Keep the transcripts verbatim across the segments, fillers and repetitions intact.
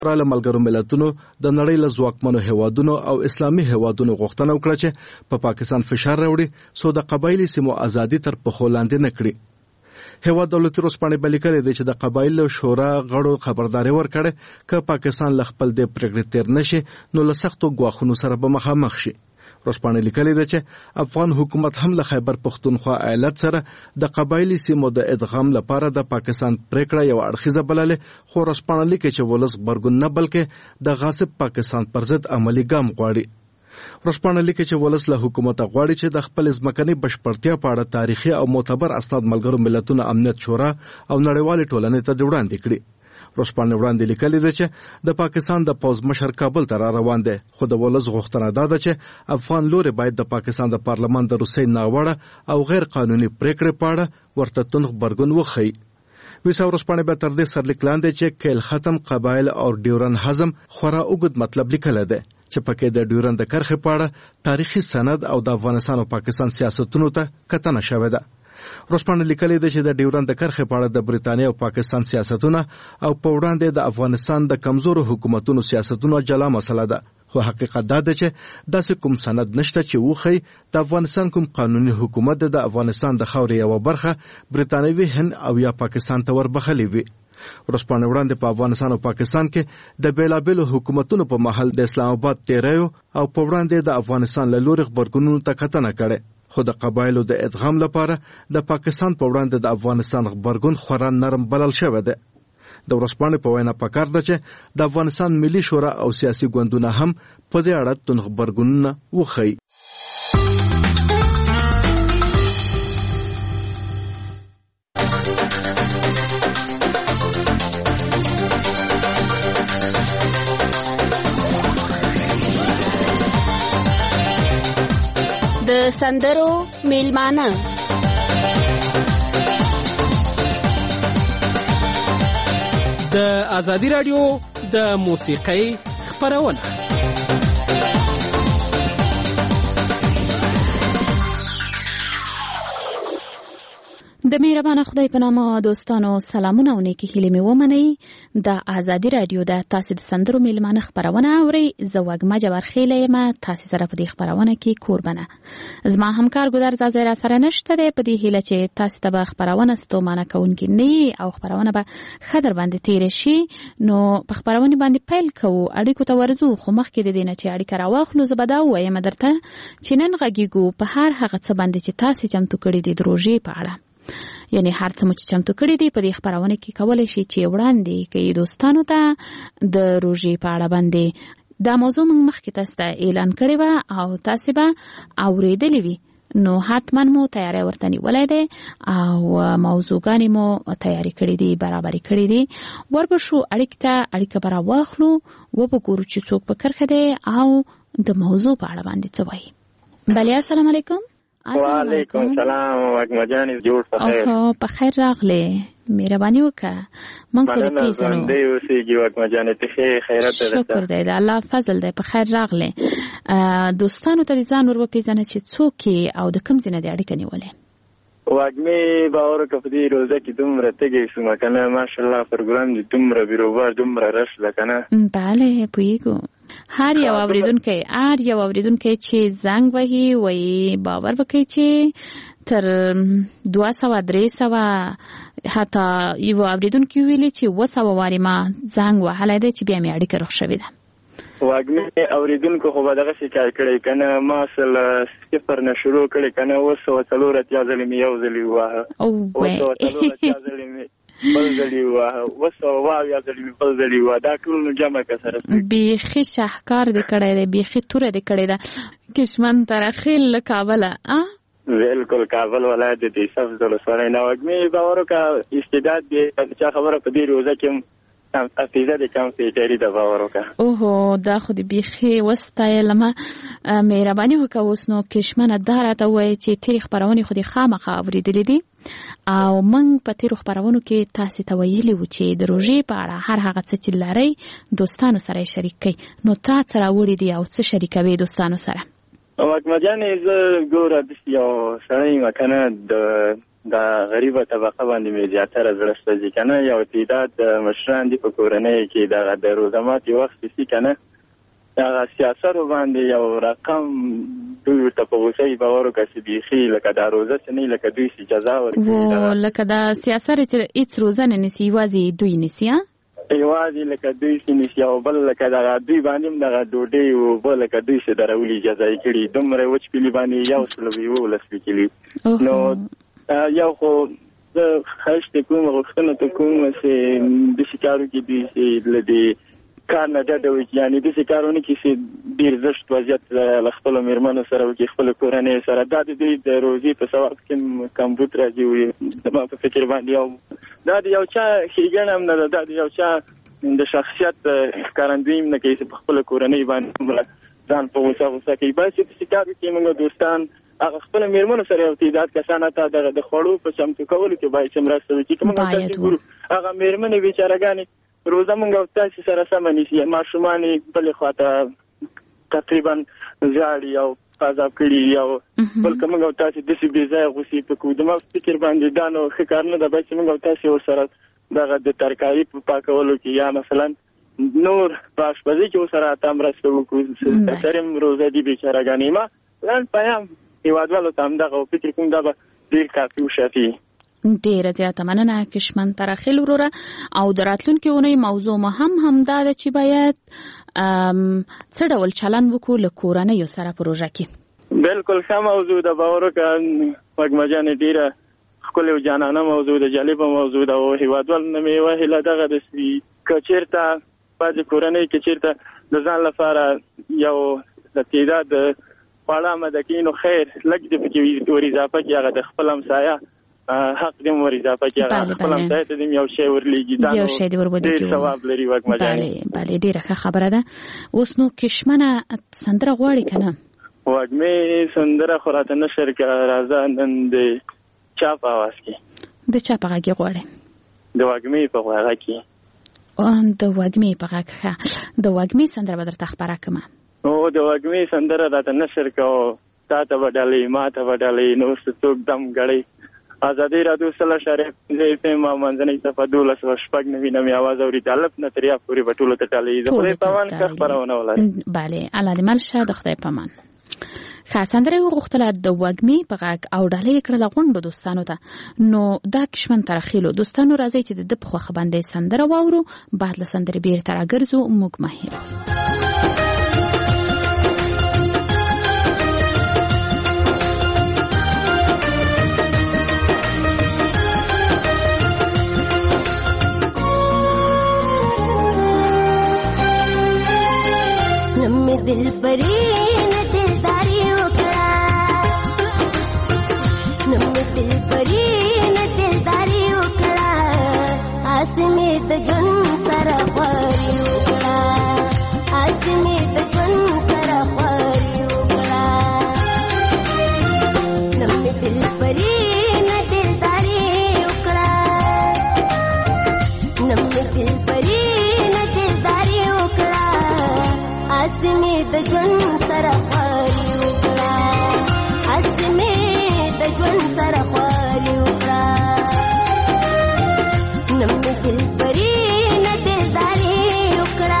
راله ملګرو ملتونو د نړۍ له ځواکمنو هیوادونو او اسلامي هیوادونو غوښتنه وکړه چې په پا پاکستان فشار راوړي سو د قبایلی سیمو ازادي تر پخو لاندې نه کړي. هیواد دولتي روسپاڼې بلی کړي دي چې د قبایلو شورا غړو خبرداري ورکړي ک پاکستان ل خپل د پرېکړې تیر نشي نو له سختو غواخونو سره به مخامخ شي. روسپاڼې لیکلي ده چې افغان حکومت هم له خیبر پختونخوا ایالت سره د قبایلی سیمو د ادغام لپاره د پاکستان پریکړه یو اړخیزه بللې خو روسپاڼه لیکي چې ولس غبرګون نه بلکې د غاصب پاکستان پر ضد عملی ګام غواړي. روسپاڼه لیکي چې ولس له حکومت غواړي چې د خپل ځمکني بشپړتیا په اړه تاریخي او معتبر اسناد ملګرو ملتونو امنیت شورا او نړیوال ټولنې ته وړاندې کړي. روسپاڼه وړاندې لیکلي ده چې د پاکستان د پوز مشر کابل ته را روان دي خو د ولس غوښتنه ده چې افغان لوري باید د پاکستان د پارلمان د روسي ناوړه او غیر قانوني پریکړې په اړه ورته تون خبرګون وخی. ویسا روسپاڼه به تر دې سرلیک لاندې چې کېل ختم قبایل او ډیورن هضم خورا اوږد مطلب لیکل ده چې پکې د ډیورن د کرخې په اړه تاریخي سند او د افغانستان او پاکستان سیاستونو ته کتنه شوې ده. روسپاڼه لیکلي ده چې د ډیورن د کرخې په اړه د بریتانیا او پاکستان سیاستونه او په وړاندې د افغانستان د کمزورو حکومتونو سیاستونو جلا مسله ده خو حقیقت دا ده چې داسې کوم سند نشته چې وخی د افغانستان کوم قانوني حکومت د افغانستان د خاورې یو برخه بریتانوي هند او یا پاکستان ته وربخلي وي. روسپاڼه وړاندې په افغانستان او پاکستان کې د بیلابیلو حکومتونو په محل د اسلام آباد تیریو او په وړاندې د افغانستان له لوري خبرګونونو ته کتنه کړي خو د قبایلو د ادغام لپاره د پاکستان په وړاندې د افغانستان خبرګون خورا نرم بلل شوی دی. د ورسپانې په وینا پکار ده چې د افغانستان ملي شورا او سیاسي ګوندونه هم په دې اړه تون خبرګونونه وخی. د سندرو میلمانه د ازادي رادیو د موسیقۍ خبرونه. د مهربانه خدای په نامه دوستانو سلامونه او نیکی هیلې مې ومنئ. د ازادي رادیو د تاسو د سندرو میلمانه خبرونه اورئ. زه وږمه جبارخیل یم تاسو سره په دې خبرونه کې کوربنه. زما همکار ګودر زازی را سره نشته دی په دې هیله چې تاسو ته به خبرونه ستومانه کوونکې نه او خبرونه به ښه در باندې تېرې شي. نو په خبرونه باندې پیل کوو. اړیکو ته ورځو خو مخکې د دې نه چې اړیکه راواخلو زه به دا ووایم درته چې نن غږیږو په هر هغه څه باندې چې تاسو چمتو کړي دي د روژې په اړه. یعنی هر څه مو چې چمتو کړي دي په دې خبرونه کې کولی شي چې وړاندې کوي دوستانو ته د روژې په اړه باندې. دا موضوع موږ مخکې تاسو ته اعلان کړې وه او تاسو به اورېدلې وي نو حتما مو تیاری ورته نیولی دی او موضوعګانې مو تیاری کړي دي برابرې کړي دي. وربشو اړیکې ته اړیکه به راواخلو وبګورو چې څوک په کرښه دی او د موضوع په اړه باندې څه وایي. بله السلام علیکم. وعلیکم سلام وږمه جانې جوړ په خیر. اوه په خیر راغلې مهرباني وکړه موږ خو دې پیژنو. مننه دې اوسېږي وږمه جانې ته ښې خیرت ده. شکر دی د الله فضل دی په خیر راغلې. دوستانو ته دې ځان ور وپېژنه چې څوک او د کوم ځای نه دې اړیکه نیولې. وږمې باور وکړه په دې روژه کې دومره تږې شومه که نه ماشاءالله پروګرام دې دومره بیروبار دومره رش ده که نه. بله پوهېږو هر یو اوریدونکی هر یو اوریدونکی چې زنګ وهي وایي باور وکړئ چې تر دوه سوه درې سوه حتی یو اوریدونکي ویلي چې اووه سوه وارې ما زنګ وهلی دی چې بیا مې اړیکه روغ شوې ده. وږمې اوریدونکو خو به دغسې کار کړی که نه ما اصل صفر نه شروع کړی که نه اوه سوه څلور اتیا ځلې مې یو ځلې وواهه اوه سوه څلور اتیا ځلې مې بل ځلې وواهه اوه سوه اویا ځلې مې بل ځلې وواهه دا ټول نو جمع که سره بیخي شاهکار دې کړی دی بیخي توره دې کړې ده. کشمن ترخیل له کابله بالکل کابل ولایت د دیسف د ولسوالۍ نه. وږمې باور وکړه استعداد دې چا خبره په دې روزه کې افیزه د کمپیوټري د باور وکړه. اوهو دا خو دې بیخي وستایلمه مهرباني وکړه. اوس نو کشمنه دا راته ووایي چې تېرې خپرونې خو دې خامخا اورېدلې دي او موږ په تېرو خپرونو کې تاسې ته ویلي وو چې د روژې په اړه هر هغه څه چې لرئ دوستانو سره یې شریک کړئ. نو تا څه راوړي دي او څه شریکوي دوستانو سره؟ وږمه جانې زه ګوره داسې یو سړی یم که نه د د غریبه طبقه باندې مې زیاتره زړه سوځي کنه. یو تعداد د مشران دي په کورنۍ کې د روزه ماتي وخت سي کنه دا سیاست باندې یو رقم دوی ته په وسای باور وکړي بيخي لکه دا روزه نه لکه دوی سي جزا ورکړي و لکه دا سیاست چې هیڅ روزه نه نسی وازي دوی نسی ایوازي لکه دوی سي نسی او بل لکه دا دوی باندې دا ډوډۍ او بل لکه دوی سي درولي جزا یې کړي دومره وچ پیلی باندې یو سلوي و لسبي کړي نو یو خو د خاصه کوم غوښتنه ته کوم چې د شکارو کې دي چې لدی کار نه ډډوي یعنی د شکارونه کې چې ډیر زشت وضعیت ل خپل میرمنو سره او کې خپل کورنۍ سره د دې د روزي په سبب کې کمپیوټر راځي د ما په فکر باندې او دا یو چا خېګنم نه دا یو چا د شخصیت ښکارندوی نه کوي په خپل کورنۍ باندې ځان په وسه وسه کې باسي د شکارو کې موږ دوستان هغه خپل میرمنو سره یو تعداد کسانه ته د خړو په چمتو کولو کې باید چې مرسته وکړي کومه تاسو هغه میرمنې بیچارهګانې روزه مونږ تاسو سره سمونی سي ماشومان بل خواته تقریبا زاړي او عذاب کړي او بل کومه تاسو د سی بي ځای غوسي په کو د ما فکر باندې دانو ښکار نه د بچ مونږ تاسو سره دغه د ترکاری په پاکولو کې یا مثلا نور پاشپزي کې سره تام راسته وکړو سره روزه دي بیچارهګانې ما لن پیام یوادوالو تام دغه فکر کوم دا ډیر کافي وشفي ډیر زیاته مننه کشمن ترخیل وروره او دراتلونکو اونۍ موضوع مهم هم دا چې باید څه ډول چلند وکړو له کورنۍ سره پروژه کې بالکل ښه موضوع ده باور وکړم پګمجان ډیره خپل جانانه موضوع ده جالب موضوع ده او هیوادوال نه می وهله دغه د سوي کچیرته باز کورنۍ کچیرته د ځان لپاره یو د تعداد پاړه مدکینو خیر لګ د فکر ور اضافه کې هغه د خپل همسایه حق دې مور اضافه کیږي خپل هم ته دې یو شی ورلېږي دا یو شی دې وربدي ډېر ثواب لري وک مجاني bale bale ډېره ښه خبره ده اوس نو کشمنه سندره غواړي کنه وګمې سندره خراته نشر کا راځه نن دې چا په आवाज کې د چا په غږ غواړي د وګمې په غږ کې ان د وګمې په غږ ښه د وګمې سندره بدر تخبره کما او د وګمې سندره راته نشر کا تا ته وډالې ما ته وډالې نو څوک دم غړې آزادی رادیو سره شریف دې په ما منځنۍ صفه دولس شپږ نوي نوي आवाज اوري طالب نتریا پوری بټوله ته ټالې د خدای پامان کا خبرونه ولای bale الله دې مل شه د خدای پامان خاصندره وغختله د وګمې په غاک او ډالې کړه غونډو دوستانو ته نو دا کشمن ترخیلو دوستانو راځي چې د بخوخ باندې سندره واورو بعد له سندره بیر تر اگرزو موږ ماهر दिल परी न दिलदारी उकड़ा नम दिल परी न दिलदारी उकड़ा आसने त जन सारा पारी उकड़ा आसने त जन सारा पारी उकड़ा नम दिल परी न दिलदारी उकड़ा नम दिल परी न दिलदारी उकड़ा आसने د ژوند سره خالي وکړه اسمه د ژوند سره خالي وکړه نم دل پرې نه دلداري وکړه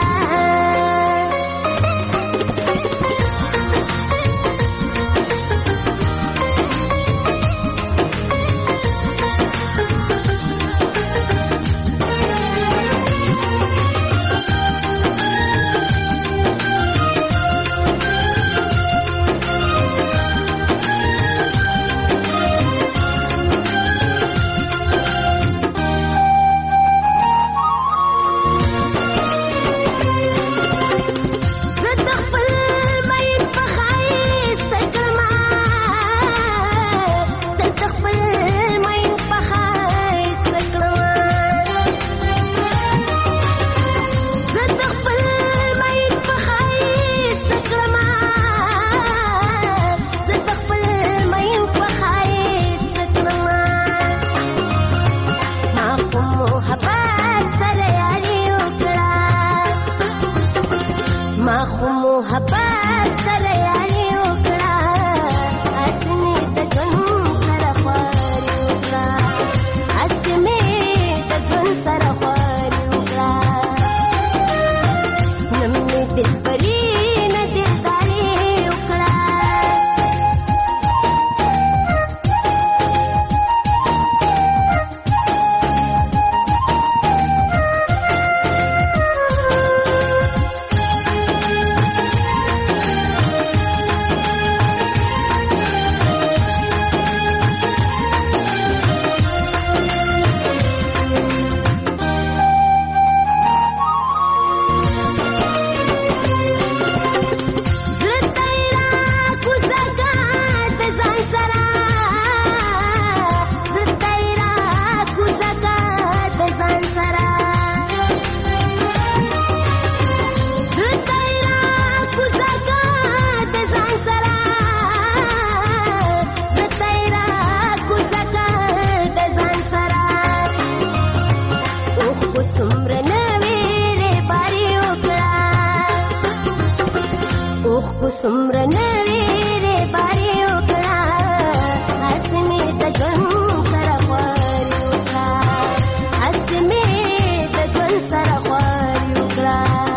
وسمره نویره باري وکړه اسمه د ژوند سره خواري وکړه اسمه د ژوند سره خواري وکړه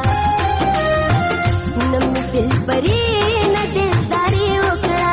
نم دل پرې نه دلداري وکړه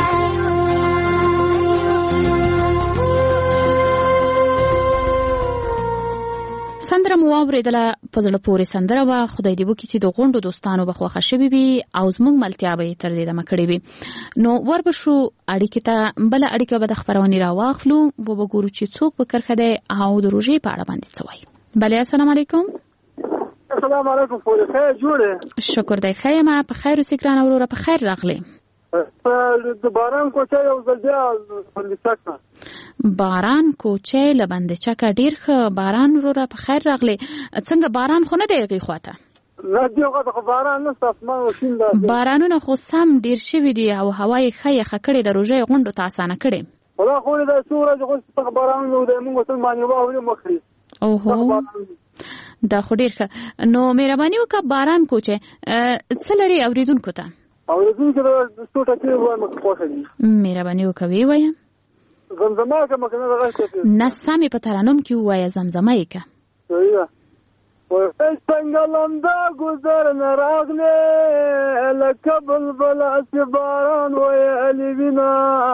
سندره مو واورېدله په زړه پورې سندره وه. خدای دې وکړي چې د غونډو دوستانو به خوښه شوې وي او زموږ ملتیا به یې تر دې دمه کړې وي. نو ور به شو اړیکې ته، بله اړیکه به د خپرونې راواخلو، و به ګورو چې څوک به کرښه دی او د روژې په اړه باندې څه وایي. بله السلام علیکم. السلام علیکم. پورې خیر جوړې؟ شکر دی ښه یم. په خیر اوسې ګرانه وروره، په خیر راغلې. د باران کوچه یو ځل بیا بندچکه باران کوچه له بندچکه ډېر ښه. باران وروره په خیر راغلې. څنګه باران خو نه دی هغې خواته؟ نه دی هغه خو باران نشته، اسمان وشین دی. بارانونه خو سم ډېر شوي دي او هوا یې ښه یخه کړې ده، روژه یې غونډو ته اسانه کړې. خدا خو دې دا څو ورځې خو څه باران نو دی موږ ټول باندې واورې مخري. اوهو دا خو ډېر ښه. نو مهرباني وکړه باران کوچه څه لري اورېدونکو ته؟ اورېدونکو ته څو ټکي وایم خوښه دي. مهرباني وکړه ویې وایه. زمزمه که مکنه دغه څه نه سمې په ترنم کې ووایه، زمزمه یې که. صحیح ده. وای څنګه لمده گذر نه راغلې لکه بلبل چې باران ویلې وینا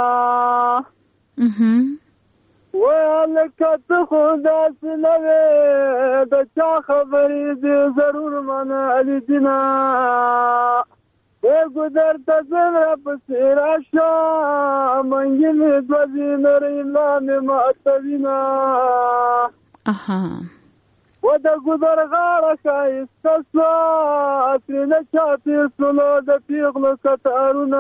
وای لکه ته خو داسې نه وې د چا خبرې دې ضرور منلې دینه وای ګذر ته زه پسې راشه منګې مې دوه دینرې لا مې ماتوینه و د ګذر غاړه ښایسته سوه ترېنه چاپېر سولو د پیغلو کتارونه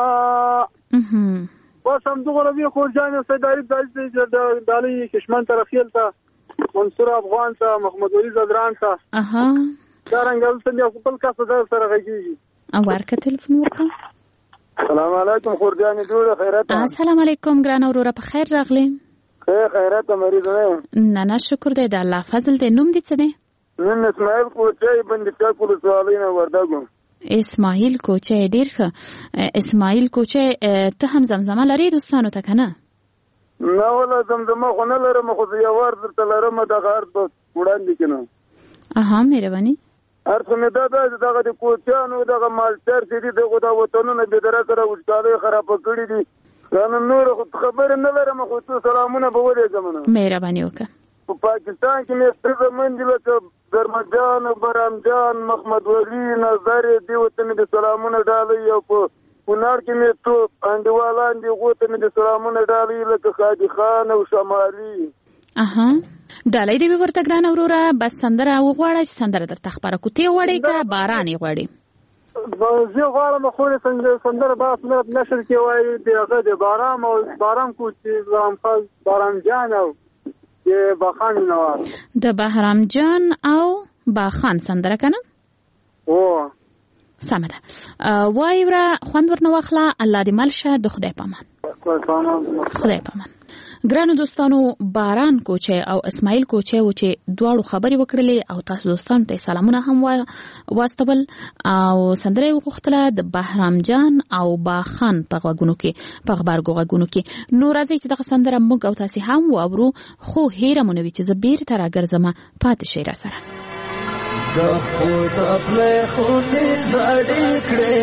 بس همدغه وي خورجان سیداري ډالۍ کشمن طرفیل ته منصور افغان ته محمد ولی زدران ته دارنګه دلته بیا بل کس در سره غږېږي. او ورکه تلیفون وکړه. السلام علیکم خورجانې جوړه خیرات. السلام علیکم ګرانه وروره په خیر راغلې. خیر خیرات مریض نه نه نه شکر دی د الله فضل دی. نوم دې څه دی؟ نن اسماعیل کوچی بندچک ولسوالۍ نه وردګو. اسماعیل کوچی ډېر ښه. اسماعیل کوچی ته هم زمزمه لرې دوستانو ته که نه؟ نه ولا زمزمه خو نه لرم، خو زه یو وار درته لرم دغه عرض به وړاندې کړم. اها مهرباني. عرض مې دا ده چې دغه د کوچیانو دغه مالچر چې دي دغه دا وطنونه بېدره سره وچکالۍ خرابه کړي دي. نو نور خبرې نه لرم، خو څو سلامونه به ولېږم. مهرباني وکړه. په پاکستان کې مې سترګې منډې لکه درمجان برام جان محمد ولی نظر دې ورته مې د سلامونه ډالۍ او په کونړ کې مې توپ انډیوالان دي هغو ته مې د سلامونه ډالۍ لکه خادي خان او شمالي. اها ډالۍ دې ورته ګرانه وروره. بس سندره وغواړه چې سندره درته خپره کړو. ته یې غواړې که باران یې غواړې؟ زه غواړم خورې سندره باس نشر کې وایي د هغه د باران او باران کوچي باران جان او د باخان نواز د بهرام جان او باخان سندره کنه؟ او سمه ده. وای وره خوند ورنه واخله. الله دې مل شه. د خدای پامان. خدای پامان. ګرانو دوستانو باران کوچه او اسماعیل کوچه و چې دواړو خبرې وکړلې او تاسو دوستانو ته سلامونه هم واستبل او سندره وغوښتله د بهرام جان او باخان په غوږونو کې په غبرګو غوږونو کې. نو راځئ چې دغه سندره موږ او تاسې هم واورو، خو هیره مو نه وي چې زه بیرته راګرځم. پاتې شئ را سره. د خپل خپلې خونې زړې کړې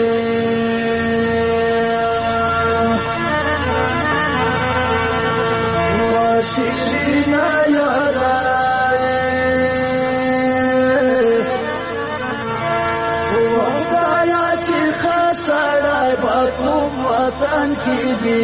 شیرینا یارای وګایا چې خسړای په کوم وطن کې دی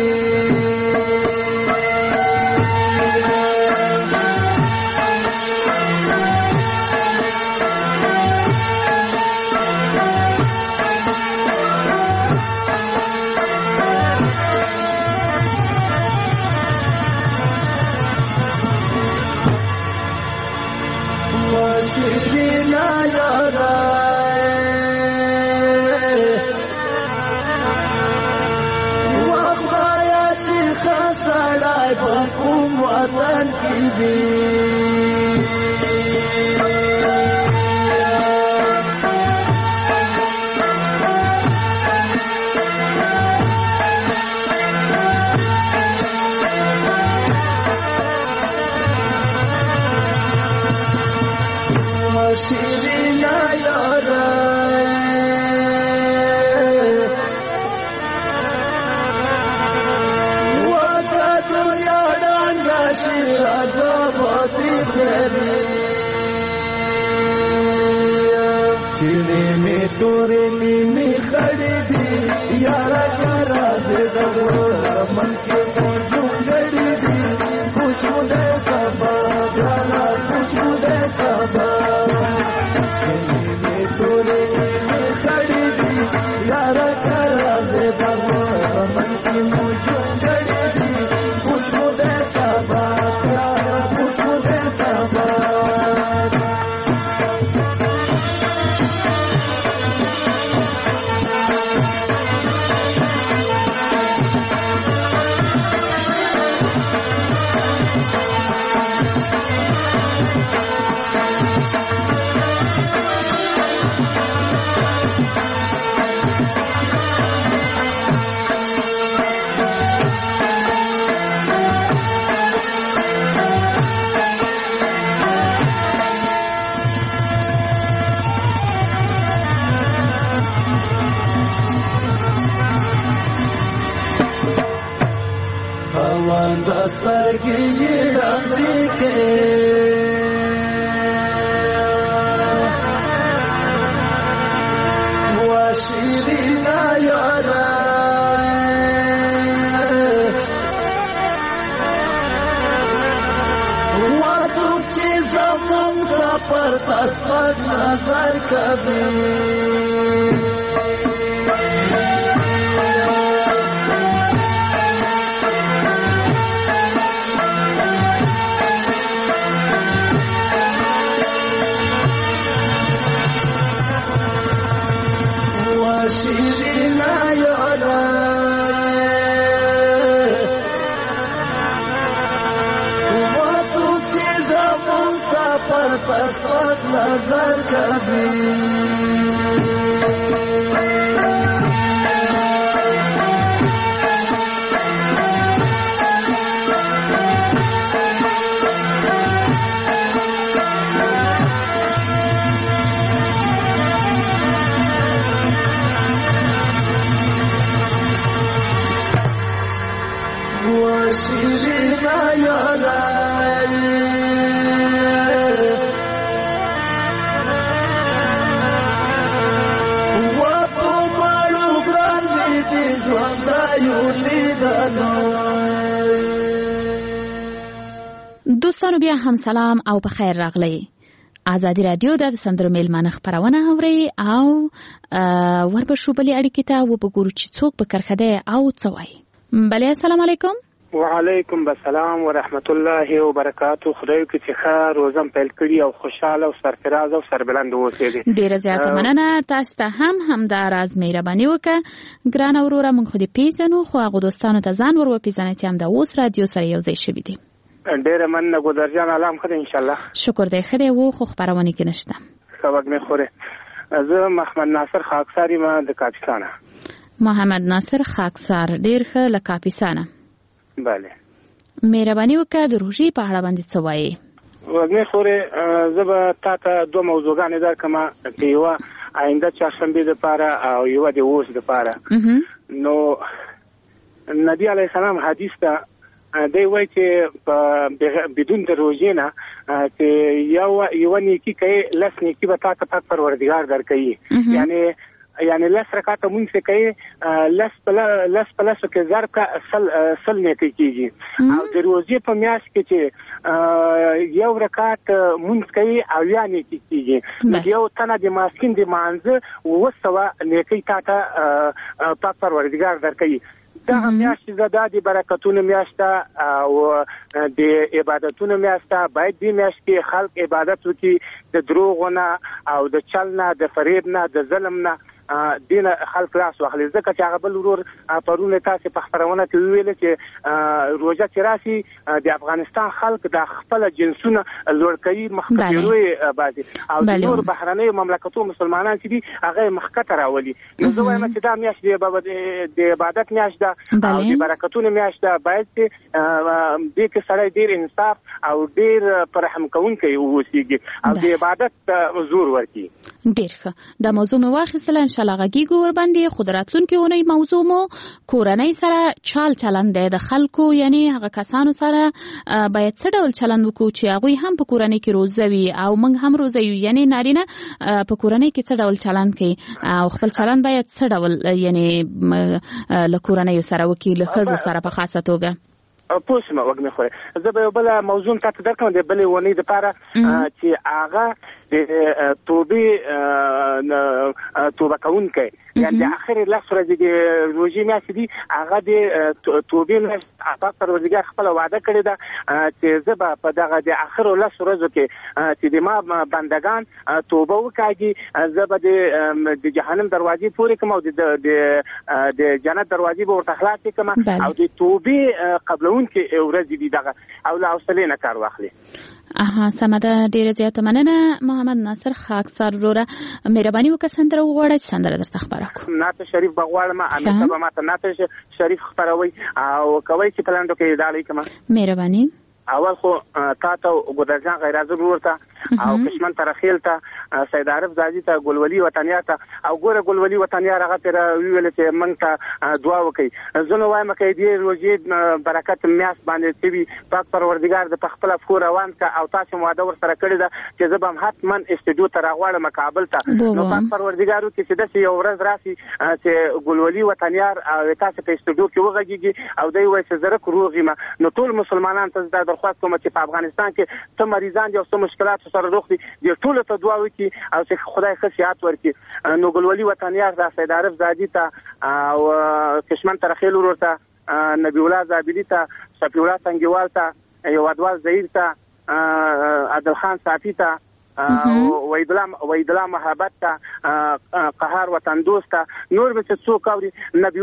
وطن کی بھی شیرینا یارا وکا دنیا ڈانگا شیرازا باتی خیری چینے میں توری نیمی خڑی دی یارا کا راز دغور من کے موجود گڑی دی کچھ مدے سبا جانا کچھ مدے سبا چینے میں توری نیمی خڑی دی یارا کا راز دغور من کے موجود گڑی دی کچھ مدے سبا جانا کچھ مدے سبا دستر کی ڈالی کے وہ شیرینا یارا وہ سوک چیزا منگا پر تصفر نظر کبھی شیرینا یارا وہ سوک چیزا منسا پر تصفت نظر کبھی شیرینا یارا وپو مالو گران بیدی زواندا یولی دانو. دوستانو بیا هم سلام او په خیر راغلی. آزادی رادیو د سندرو میلمانه خبرونه اوري او وربشو بلی اړیکې ته وبګورو چې څوک به کرخده او څه وایي. بله السلام علیکم. وعلیکم السلام ورحمت الله وبرکاتو. خدای دې چې ښه روزم پیل کړي او خوشاله او سرفراز او سربلند اوسئ. ډیره زیاته مننه. تاسو ته هم همدا راز مهرباني وکړه. ګران وروره موږ خو دې پیژنو خو هغه دوستانو ته ځان ور وپیژنئ چې همدا اوس رادیو سره یو ځای شوي دي. ډیره مننه ګودرجان علام خدای ان شاء الله. شکر دې خدای وو خو خبرونه کې نشته. سبق مې خوره. زه محمد ناصر خاکساری ما د کاپیسانه. محمد ناصر خاکسار ډیر ښه له کاپیسانه. بله. مهرباني وکړه د روژې په اړه باندې څه وایي؟ وګمې خورې زه به تا ته دوه موضوعګانې درکړم چې یوه آینده چهارشنبې دپاره او یوه د اوس دپاره. نو نبي علیه السلام حدیث ته دی وایي چې بدون د روژې نه چې یوه نیکي کوي لس نیکي به تا ته پاک پروردګار درکوي. یعنی یعنی لس رکعاته مونږ څه کوي لس په لس په لسو کې ضرب کا سل سل نیکي کېږي. او د روژې په میاشت کې چې یو رکعت مونږ کوي اویا نیکي کېږي. نو یو تنه د ماسپښین د مانځه اووه سوه نیکۍ تا ته پاک پروردګار درکوي. دغه میاشت زده د برکتونو میاشت او د عبادتونو میاشت. باید دې میاشت کې خلک عبادت وکړي د دروغ نه او د چل نه د فریب نه د ظلم نه دینه خلک لاس واخلي ځکه چې هغه بل ورور پرونه تاسو په خبرونه کې ویل چې روزه چې راسي د افغانستان خلک د خپل جنسونه لوړ کوي مخکې بازي او د نور بهرنۍ مملکتو مسلمانان چې دي هغه مخکته راولي نو زه وایم چې دا میاشت د عبادت میاشت ده او د برکتونو میاشت ده باید دې کې سړی ډیر انصاف او ډیر پرهم کوونکی اوسېږي او د عبادت زور ورکړي. ډیر ښه دا موضوع مو واخیستله ان شاء الله غږیږو ورباندې خو د راتلونکي اونۍ موضوع مو کورنۍ سره چال چلند دی د خلکو یعنی هغه کسانو سره باید څه ډول چلند وکړو چې هغوی هم په کورنۍ کې روزوي او موږ هم روزوي یعنی نارینه په کورنۍ کې څه ډول چلند کوي او خپل چلند باید څه ډول یعنی له کورنۍ سره وکړي له ښځو سره په خاصه توګه. پوښتنه وګڼه خو زه به بل موضوع تاسو درکوم د بلې ونې لپاره چې هغه د توبې توبه کوونکی یعنی د اخر لاس ورځې د روژې میاشتې دي هغه د توبې میاشت الله پروردګار خپله وعده کړې ده چې زه به په دغه د اخر لاس ورځو کې چې د ما بندګان توبه وکاږي زه به د جهنم دروازې پورې کړم او د جنت دروازې به ورته خلاصې کړم او د توبې قبلونکې ورځې دي دغه او له حوصلې نه کار واخلي. اها سمه ده ډیره زیاته مننه محمد ناصر خاکسار وروره مهرباني وکړه سندره وغواړئ چې سندره درته خپاره کړو. نعت شریف به غواړم امیر صاحب ماته نعت شریف خپروي او کوي چې پلاندو کې ډالۍ کوم مهرباني. اول خو تا ته ګودرجان غیر حاضر ورته او کشمن ترخیل ته سید عارف زاجی ته ګلولي وطنیا ته او ګوره ګلولي وطنیا هغه تر ویل چې موږ ته دعا وکړي. زه نو وایم چې دې روزي برکت میاس باندې چې پاک پروردګار د خپل افکار روان کا او تاسو مواده ور سره کړی دا چې زه به حتما استودیو ته راغواړم کابل ته نو پاک پروردګارو چې د یو ورځ راسي چې ګلولي وطنیا او تاسو په استودیو کې وغږیږي او دوی وایي چې زره کروغي ما نو ټول مسلمانان ته خاص کوم چې په افغانستان کې څه مریضان دي او څه مشکلات سره روغ دي د ټول ته دعا وکړي او چې خدای ښه صحت ورکړي. نو ګلولي وطنیار د سید عارف زاجی ته او کشمن ترخیل ورته نبی الله زابلی ته صفی الله سنگیوال ته یو ادوال زهیر ته عادل خان صافی ته ویدلا ویدلا محبت ته قهار وطن دوست ته نور به څه څوک اوري نبی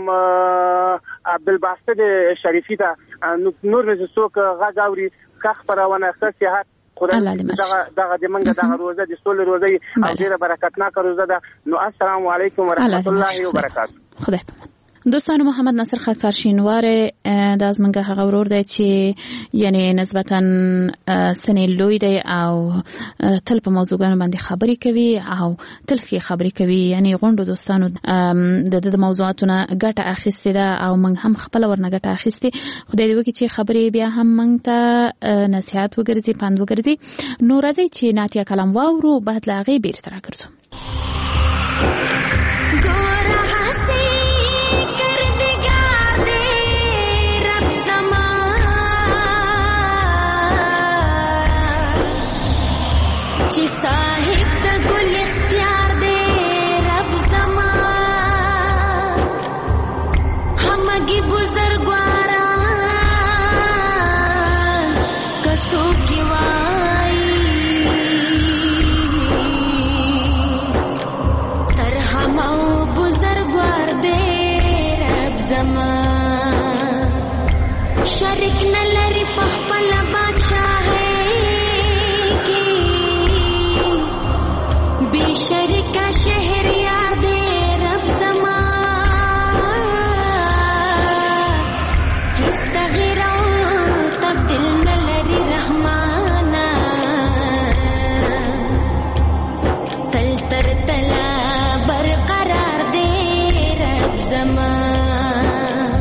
عبدالباسط شریفی ته نور به څوک غږ اوري ښه خپرونه ښه صحت خدای دغه دغه د منګه دغه روزه د سولې روزه او ډیره برکتناکه روزه ده. نو السلام علیکم ورحمت الله وبرکاته. خدای دوستانو محمد ناصر خاکسار شینواره د ازمنګه هغه ورور دی چې یعنی نسبتا سنې لوی دی او تل په موضوعګانو باندې خبرې کوي او تل ښې خبرې کوي یعنی غونډو دوستانو د د موضوعاتونه ګټه اخیستې ده او موږ هم خپل ورنه ګټه اخیستې. خدای دې وکړي چې خبرې بیا هم موږ ته نصیحت وګرځي پند وګرځي. نو راځي چې ناتیا کلام واورو بعد له هغې بیرته راګرځو. چې صاحب د ګل اختیار دې رب زما همګي بزرګوارا کسو کی وای تر همو بزرګوار دې رب زما شریک نه لري په خپل بادشاہ شرکا شهریار دے رب زمان استغیران تبدیل نلری رحمانا تل تر تلا برقرار دے رب زمان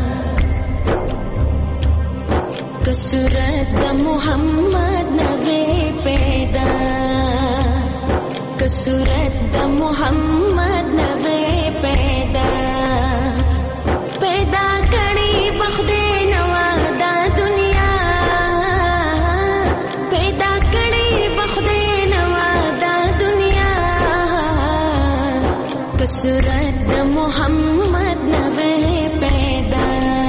کسورت محمد نغی پیدا صورت د محمد نوے پیدا پیدا کړي بخدای نوا دا دنیا پیدا کړي بخدای نوا دا دنیا صورت د محمد نوے پیدا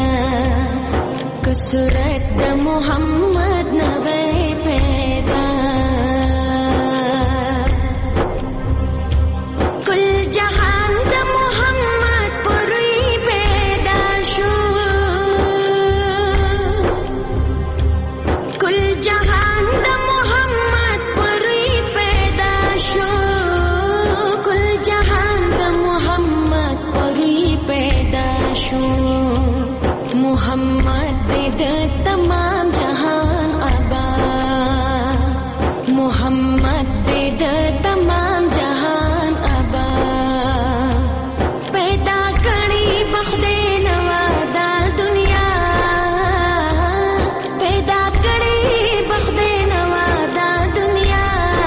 صورت د محمد نوے پیدا جہان محمد د تمام جهان آبا محمد د تمام جهان آبا پیدا کړي بخدای نوا دا دنیا پیدا کړي بخدای نوا دا دنیا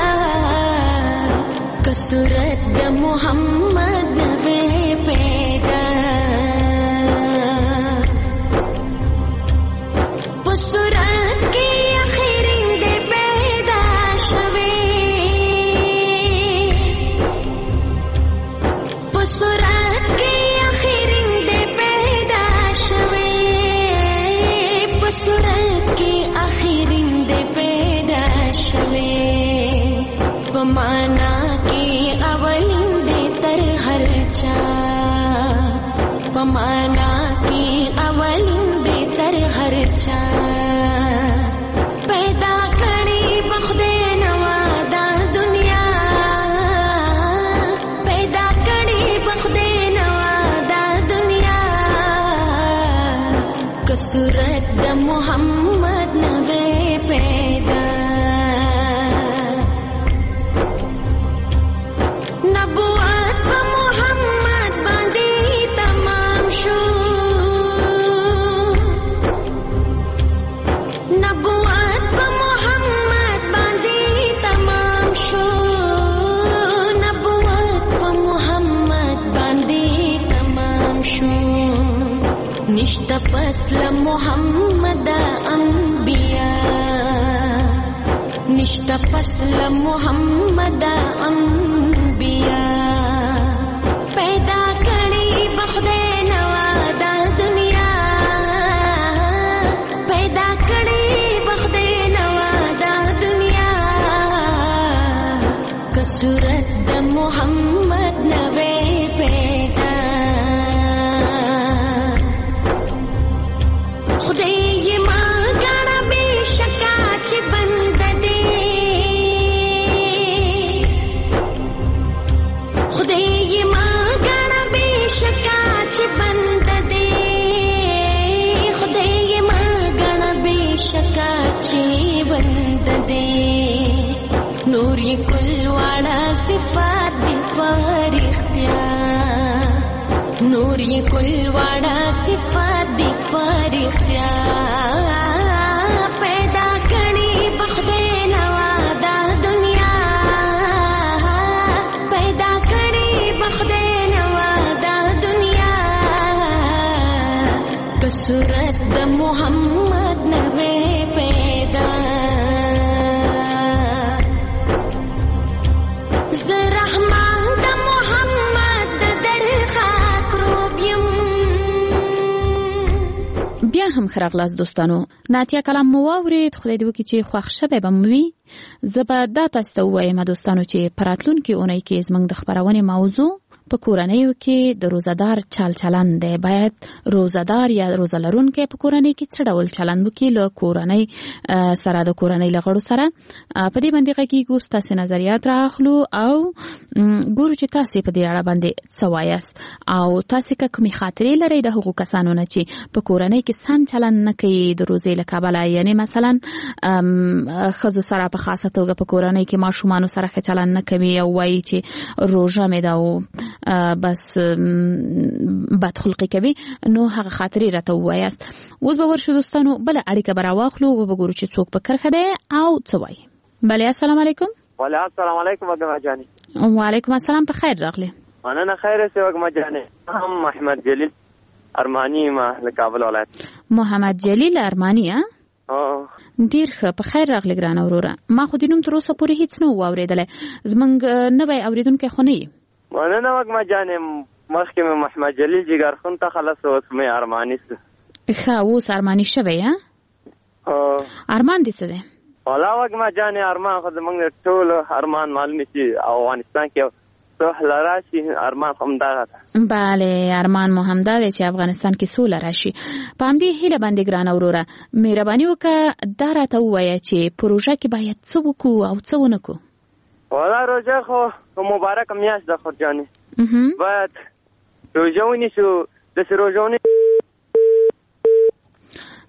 کسرت د محمد نوې پیدا پسرت کی اخیرین دے پیدا شوے پسرت کی اخیرین دے پیدا شوے پسرت کی اخیرین دے پیدا شوے پمانا کی اولین دے تر ہر چا پمانا کی اولین دے تر ہر چا پیدا کړي بخدای نوا دا دنیا پیدا کړي بخدای نوا دا دنیا کسرت د محمد نوې پیدا نبوت په محمد باندې تمام شو نبوت په محمد باندې تمام شو نبوت په محمد باندې تمام شو نشته پس له محمد انبیا نشته پس له محمد انبیا پیدا کړي بخدای نوا دا دنیا پیدا کړي بخدای نوا دا دنیا کسرت د محمد نوې پیدا خدای ما ګڼه بېشکه چې بنده دی خدای ما ګڼه بېشکه چې بنده دی خدای ما ګڼه بېشکه چې بنده دی نور یې کل واړه صفات دي پر اختیار نور یې کل واړه صفات دي پر اختیار پیدا کړي بخدای نوا دا دنیا پیدا کړي بخدای نوا دا دنیا کسرت د محمد نوې پیدا زه رحمان د محمد در خاک روب یم بیا هم ښه راغلاست دوستانو ناتیه کلام مو واورید خدای دې وکړي چې خوښ شوی به مو وي زه به دا تاسو ته ووایم دوستانو چې په راتلونکې اونۍ کې زموږ د خپرونې موضوع په کورنیو کې د روزهدار چال چلند دی باید روزهدار یا روزه لرونکی په کورنۍ کې څه ډول چلند وکړي له کورنۍ سره د کورنۍ له غړو سره په دې باندې غږیږو ستاسې نظریات رااخلو او ګورو چې تاسې په دې اړه باندې څه وایاست او تاسې که کومې خاطرې لرئ د هغو کسانو نه چې په کورنۍ کې سم چلند نه کوي د روزې له کبله یعنې مثلا ښځو سره په خاصه توګه په کورنۍ کې ماشومانو سره ښه چلند نه کوي او وایي چې روژه مې ده او بس بدخلقي کوي نو هغه خاطرې راته ووایاست اوس به ورشو دوستانو بله اړیکه به راواخلو او به ګورو چې څوک په کرښه دی او څه وایي بله السلام علیکم وعلیکم السلام علیکم وګما جانې وعلیکم السلام په خیر راغلی مننه خیر اوسې وګما جانې هم محمد جلیل ارمانی ما له کابل ولایت محمد جلیل ارمانی ها ډیر ښه په خیر راغلی ګرانه وروره ما خو دې نوم تر اوسه پورې هیڅ نه و اورېدلی زموږ نوی اورېدونکی خو نه یې مننه وګما جانې مخکې مې محمد جلیل جګرخون ته خلاص اوس مې ارماني څه ښه اوس ارماني شوی ها ارمان دې څه دی والا وګما جانې ارمان خو زموږ ټول ارمان معلوم شي او افغانستان کې سوله راشي ارمان همدغه ده بله ارمان مو همدا دی چې افغانستان کې سوله راشي په همدې هیله باندې ګرانه وروره مهرباني وکړه دا راته ووایه چې پروژه کې باید څه وکړو او څه ونه کړو والا روژه خو مبارکه میاشت ده خور جانې باید روژه ونیسو داسې روژه ونیسو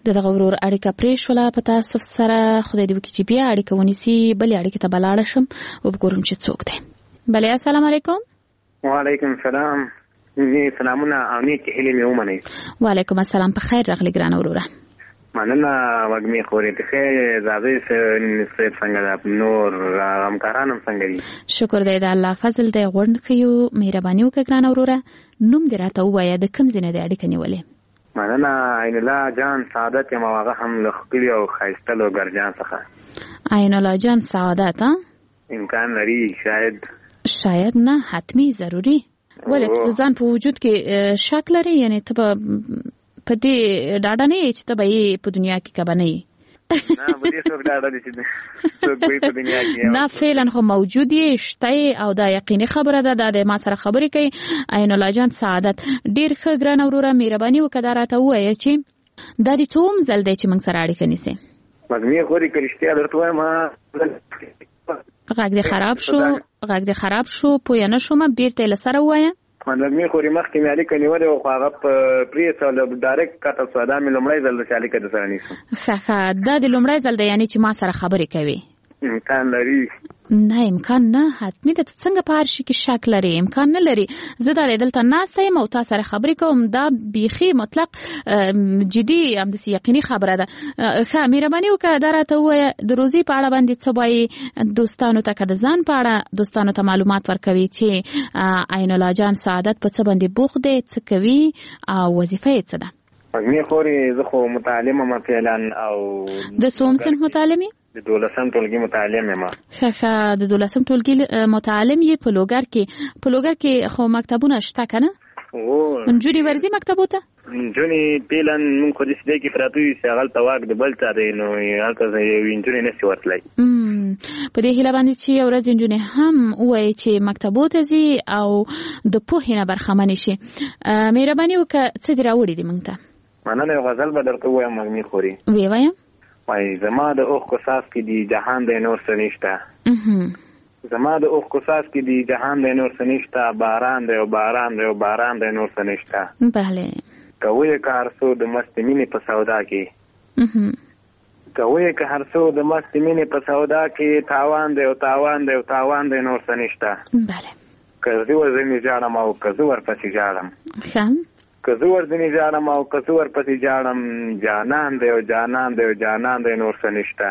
د دغه ورور اړیکه پرې شوله په تاسف سره. خدای دې وکړي چې بیا اړیکه ونیسي، بلې اړیکې ته به لاړه شم وګورم چې څوک دی. بلې السلام علیکم. وعلیکم السلام. زه سلامونه او نیکې هیلې مې ومنئ. وعلیکم السلام. په خیر راغلی ګرانه وروره. مننه وږمې خورې ته ښې زاویې صاحب څنګه ده، نور همکاران هم څنګه دي؟ شکر دی، د الله فضل دی. غوړ ښیو، مهرباني وکړه ګرانه وروره. نوم دې راته ووایه، د کوم ځای نه دې اړیکه نیولې؟ مننه عین الله جان سعادت یم او هغه هم له ښکلي او ښایسته لوګرجان څخه. عین الله جان سعادت ها؟ امکان لري شاید شاید نه حتمی ضروري. ولې ته ځان په وجود کې شک لري؟ یعنی ته به په دې ډاډه نه یې چې ته به یې په دنیا کې که به نه یې؟ نه په دې څوک ډاډه دي چې څوک به یې په دنیا کې؟ نه فعلا خو موجود یې، شته یې او دا یقیني خبره ده. دا د ما سره خبرې کوي عین الله جان سعادت. ډېر ښه ګرانه وروره، مهرباني وکړه دا راته ووایه چې دا دې څوم ځل دی چې موږ سره اړیکه نیسې؟ وږمې خورې که رښتیا درته وایم غږ دې خراب شو، غږ دې خراب شو، پوه نه شومه، بیرته یې له سره ووایه. وږمې خورې مخکې مې اړیکه نیولې وه خو هغه په پرېڅه ډایرکټ کټل شوه. دا مې لومړی ځل ده چې اړیکه در سره نیسم. ښه ښه، دا د لومړی ځل دی یعنې چې ما سره خبرې کوي؟ امکان لري. نه امکان نه، حتمی ده. ته څنګه په هر شي کې شک لري؟ امکان نه لري. زه دا دلته ناسته یم او تا سره خبرې کوم، دا بیخي مطلق جدي همداسې یقیني خبره ده. ښه مهرباني وکړه دا راته ووایه د روزي په اړه باندې څه وایي دوستانو ته، که د ځان په اړه دوستانو ته معلومات ورکوي چې عین الله جان سعادت په څه باندې بوخت دی، څه کوي او وظیفه یې څه ده؟ وږمې خورې زه خو متعلم یم فعلا. او د څوم صنف متعلم یې؟ د دولسم ټولګي متعلم یم. ښه ښه، د دولسم ټولګي متعلم یې. په لوګر کې په لوګر کې خو مکتبونه شته که نه؟ نجونې ورځي مکتبو ته؟ نجونې فعلا مونږ خو داسې دی کې پراته وي چې هغلته واک د بل چا دی، نو هلته یوې نجونې نشي ورتلی. په دې هیله باندې چې یو ورځ نجونې هم ووایي چې مکتبو ته ځي او د پوهې نه برخمنې شي. مهرباني وکړه څه دې راوړي دي موږ ته؟ مننه، یو غزل به درته ووایم وږمې خورې. ویې وایم. وایي زما د اوښکو څاڅکي کې دی جهان دی نور څه نشته. زما د اوښکو څاڅکي کې دی جهان دی نور څه نشته. باران دی او باران دی او باران دی نور څه نشته. بله. که ویې که هر څو د مستې مینې په سودا کې، که ویې که هر څو د مستې مینې په سودا کې، تاوان دی او تاوان دی او تاوان دی نور څه نشته. بله. که زه ورځنې ژاړم او که زه ورپسې ژاړم، ښه، که زه ورځنې ژاړم او که زه ورپسې ژاړم، جانان دی او جانان دی او جانان دی نور څه نشته.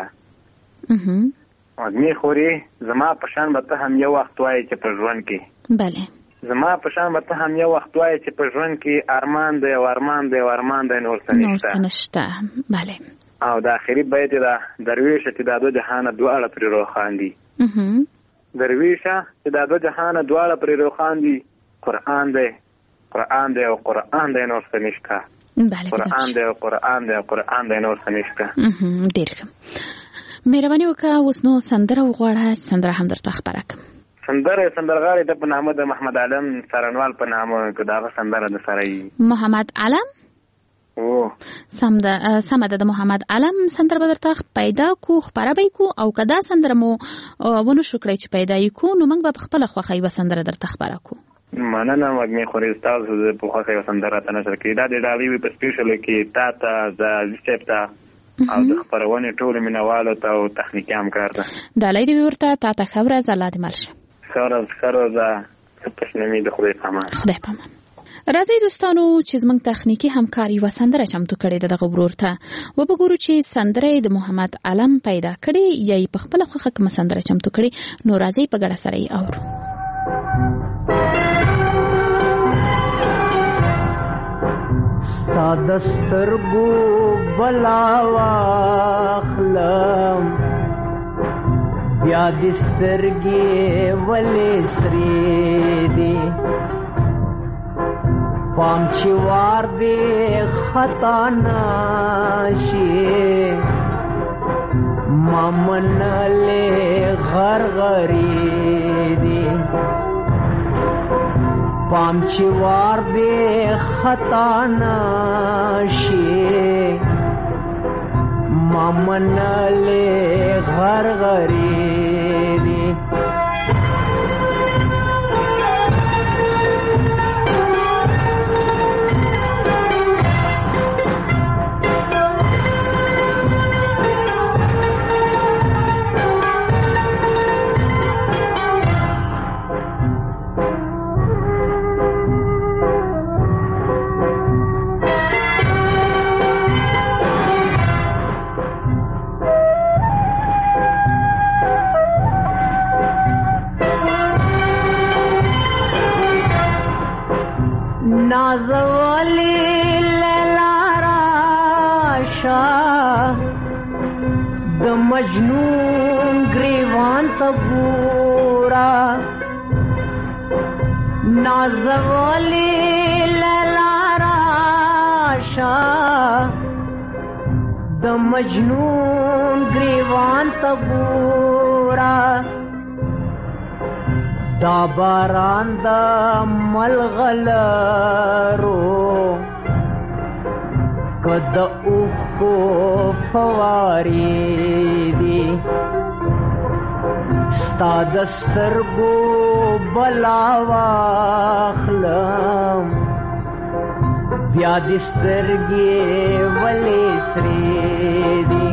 وږمې خورې زما په شان به ته هم یو وخت وایې چې په ژوند کې، بله، زما په شان به ته هم یو وخت وایې چې په ژوند کې ارمان دی او ارمان دی او ارمان دی نور څه نور څه نشته. بله. او د آخري بیت یې ده درویشه چې دا دو جهانه دواړه پرې روښان دي. درویشه چې دا دو جهانه دواړه پرې روښان دي. قرآن دی قرآن دی او قرآن دی نور څه نشته. بله. قرآن دی او قرآن دی او قرآن دی نور څه نشته. ډېر ښه، مهرباني وکړه. اوس نو سندره وغواړه، سندره هم درته خپره کړم. سندره سندرغاړې ته په نامه د محمد علم څارنوال په نامه که د هغه سندره د سره وي. محمد علم؟ او سم ده، سمه ده. د محمد علم سندره به درته پیدا کو، خپره به یې کو، او که دا سندره مو ونه شو کړی چې پیدا یې کو، نو موږ به په خپله خوښه یوه سندره درته خپره کو. مننه وږمې خورې، ستاسو په خوښه یوه سندره ته نشر کړي. دا د ډالۍ وي په سپیشلو کې تا ته، زازي صاحب ته او د خپرونې ټولو مینهوالو ته او تخنیکي همکار ته ډالۍ دې ورته. تا ته ښه ورځ، الله دې مل شه. ښه ورځ ښه ورځ، ښه تشنمي، د خدای په امان. خدای په امان. راځئ دوستانو چې زموږ تخنیکي همکار یوه سندره چمتو کړې ده دغه ورور ته، وبګورو چې سندره یې د محمد علم پیدا کړې یا یې په خپله خوښه کومه سندره چمتو کړې. نو راځئ په ګډه سره یې اورو. ستا د سترګو بلا واخلم، بیا د سترګې ولې سرې دي، پام چې وار دې خطا نشي، ما منلې غرغرې دي، پام چې وار دې خطا نشي، ما منلې غرغرې دي. نازولی للاراشا د مجنون گریوان تبورا نازولی للاراشا د مجنون گریوان تبورا دا باران دا ملغلرو کد اوخ کو فواری دی ستا دسترگو بلاواخلم بیا دسترگی ولی سری دی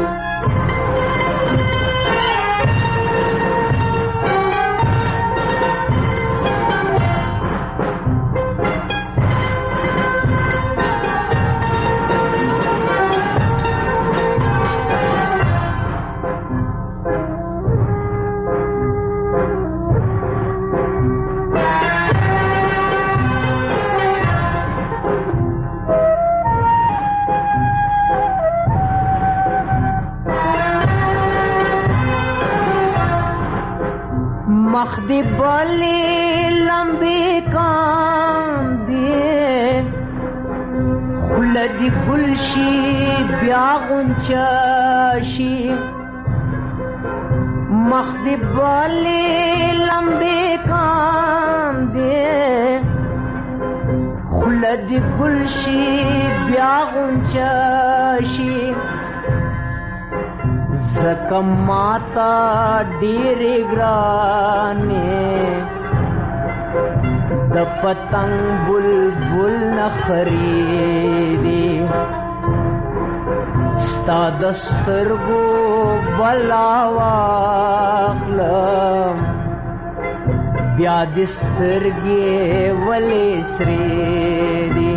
مخدی بلی لمبی کام دی خلدی گلشی بیا غنچاشی مخدی بلی لمبی کام دی خلدی گلشی بیا غنچاشی زکم ماتا ډېرې ګرانې د پتنګ بلبل نخرې دي ستا د سترګو بلا واخلم بیا د سترګې ولې سرې دي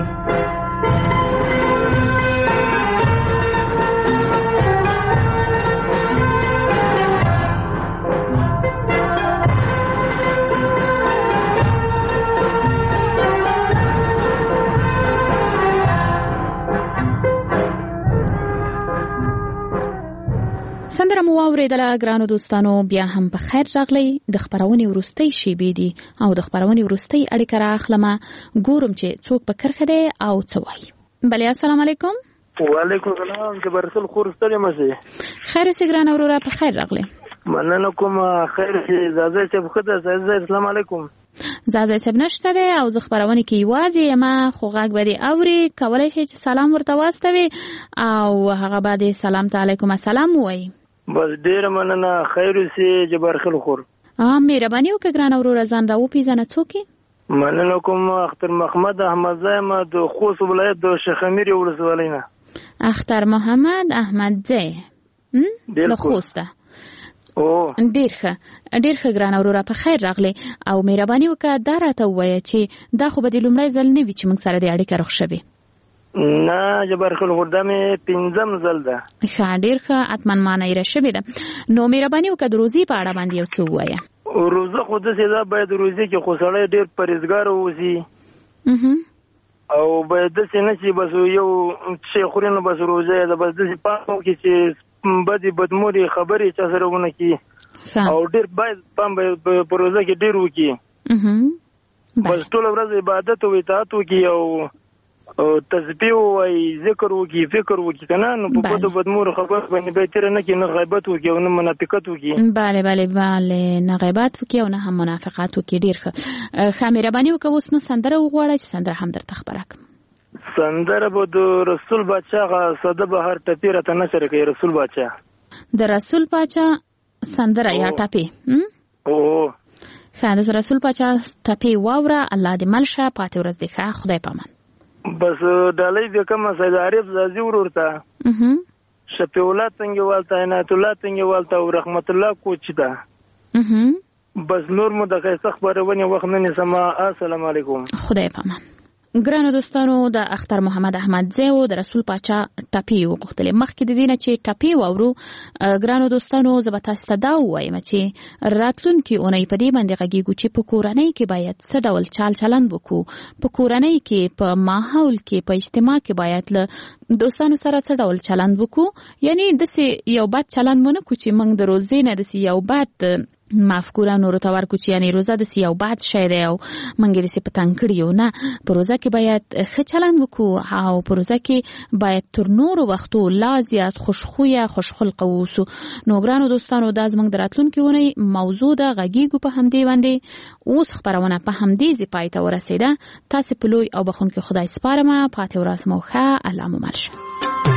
سندره مو واوریدله ګرانو دوستانو بیا هم په خیر راغلی د خبرونې وروستۍ شیبې دي او د خبرونې وروستۍ اړیکه راخلمه ګورم چې څوک په کرخه دی او څه وایي. بله السلام علیکم. وعلیکم السلام جبر رسول خور ستړي مشه خیر سي ګران وروره په خیر راغلی. مننه کوم خیر سي زازه چې بخته زازه السلام علیکم. زازه صاحب نشته دی او زه خبرونه کې یوازې ما خو غږ به دی اوري کولای شي چې سلام ورته واستوي او هغه باندې سلام علیکم السلام وایي. بس ډیر مننه خیر سي جبر خل خور. اه مهرباني وکړه ګران وروره ځان راو پیژنه څوک؟ مننه کوم اختر محمد احمد زایم د خوست ولایت د شیخ امیر ولسوالۍ نه. اختر محمد احمد زای د خوست. او ډیر ښه ډیر ښه ګران وروره په خیر راغلی او مهرباني وکړه دا راته ووایه چې دا خو به د لومړی ځل نه وي چې موږ سره د اړیکه روغ شوې. نه جبر خل خور دا مې پنځم ځل ده. ښه ډیر ښه حتما معنی را شوې ده. نو مهرباني وکړه د روزي په اړه باندې یو څه ووایه. روزه خو داسې ده باید روزي کې خو سړی ډېر پرهیزګار واوسي او باید داسې نه چې بس یو شی خوري نو بس روزه یې ده بس داسې پام وکړي چې بدې بدمورې خبرې چا سره ونه کړي او ډېر باید پام په روزه کې ډېر وکړي بس ټوله ورځ عبادت او اطاعت وکړي او تسبیح وایي ذکر وکړي فکر وکړي که نه نو په بدو بدمورو خبرو باندې باید تېره نه کړي نه غیبت وکړي او نه منافقت وکړي. بله بله بله نه غیبت وکړي او نه هم منافقت وکړي. ډېر ښه ښه مهرباني وکړه اوس نو سندره وغواړه چې سندره هم درته خپره کړم. سندره به د رسول باچا هغه ساده بهر ټپې راته نشره کوي. رسول باچا د رسول باچا سندره یا ټپې او ښه د رسول باچا ټپې واوره. الله دې مل شه پاتې ورځ دې ښه خدای پامان. بس ډالۍ دې کومه سید عارف زازي ورورته شفیع الله تنګوالته عنایت الله تنګوالته او رحمت الله کوچ ده بس نور مو د ښایسته خپرونې وخت نه نیسم. السلام علیکم. خدای پامان. ګرانو دوستانو، د اختر محمد احمدزی او د رسول پاچا ټپی وغوښتلې. مخکې د دې نه چې ټپی واورو، ګرانو دوستانو زه به تاسو ته دا ووایم چې راتلونکي اونۍ په دې باندې غږیږو چې په کورنۍ کې باید څه ډول چال چلند وکړو، په کورنۍ کې په ماحول کې په اجتماع کې باید له دوستانو سره څه ډول چلند وکړو. یعنی داسې یو بد چلند مونه کو چې موږ د روزې نه داسې یو بد مفکوره نورو ته ورکو چې یعنی روزه د یو بد شی دی او موږ یې داسې پتنګ کړي یو. نه، په روزه کې باید ښه چلند وکړو او په روزه کې باید تر نورو وختو لا زیات خوشخویه خوشخلقه واوسو. نو ګرانو دوستانو، دا زموږ د راتلونکي اونۍ موضوع ده. غږیږو په همدې باندې. اوس خپرونه په همدې ځای پای ته ورسېده. تاسې په لوی او بخښونکي خدای سپارم. پاتې ورځ مو ښه. الله مو مل شه.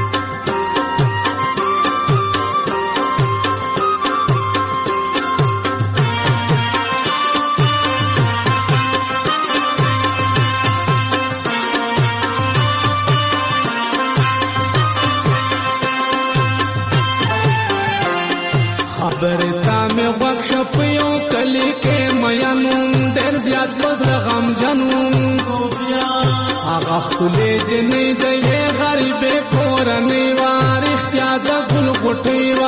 خبرتا میں وقت شپیوں کلی کے میانوں دیر زیاد بزر غم جنوں آغا خلے جنی دے غریب کورنی وار اختیاد گل غٹیوا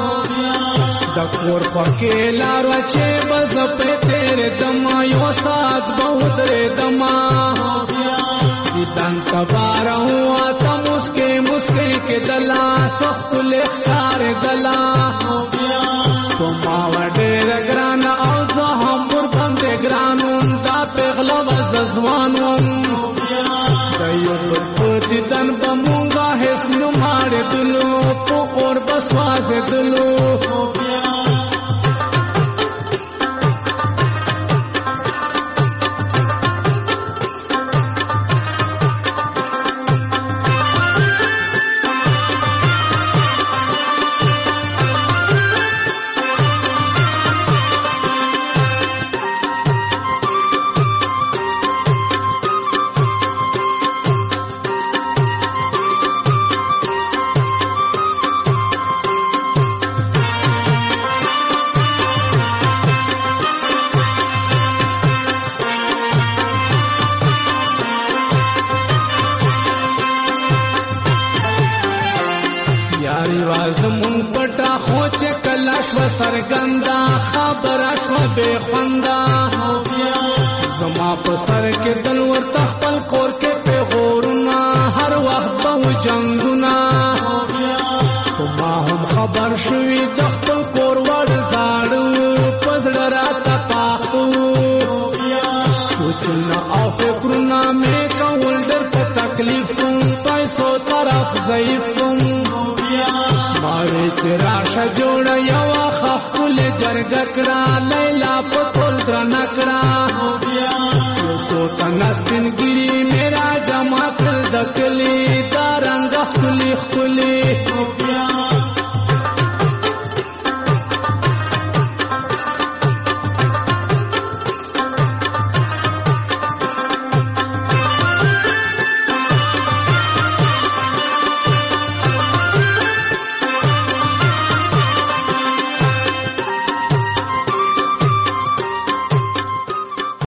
دکور پکیلا روچے بز پہ تیرے دما یو ساتھ بہت رے دما دیدن تبارا ہوا تا مسکے مسکے کے دلا سخت لختار دلا ما وډېر ګران او زه هم ورباندې ګرانوم دا پیغله وزځوانوم د یو بل په دیدن به مونږه هېڅ نه ماړېدلو په اور به سوځېدلو. سرګندا خبره شو به خوندا زما په سر کې دل ورته خپل کور کې په غورنا هر وخت به جنگونه ما هم خبر شوې د خپل کور ور زاړو پزړه راته پاخو سوچنا او فکرونه مې کول در په تکلیف کوم پیسو طرف ضعیف کوم ماره تراشه جوړ یو خپل جرګه کړه لیلا په ټول درنه کړه یو څو تنه سپینګیري میرا جما کړ د کلی دا رنګ خپلې خپلې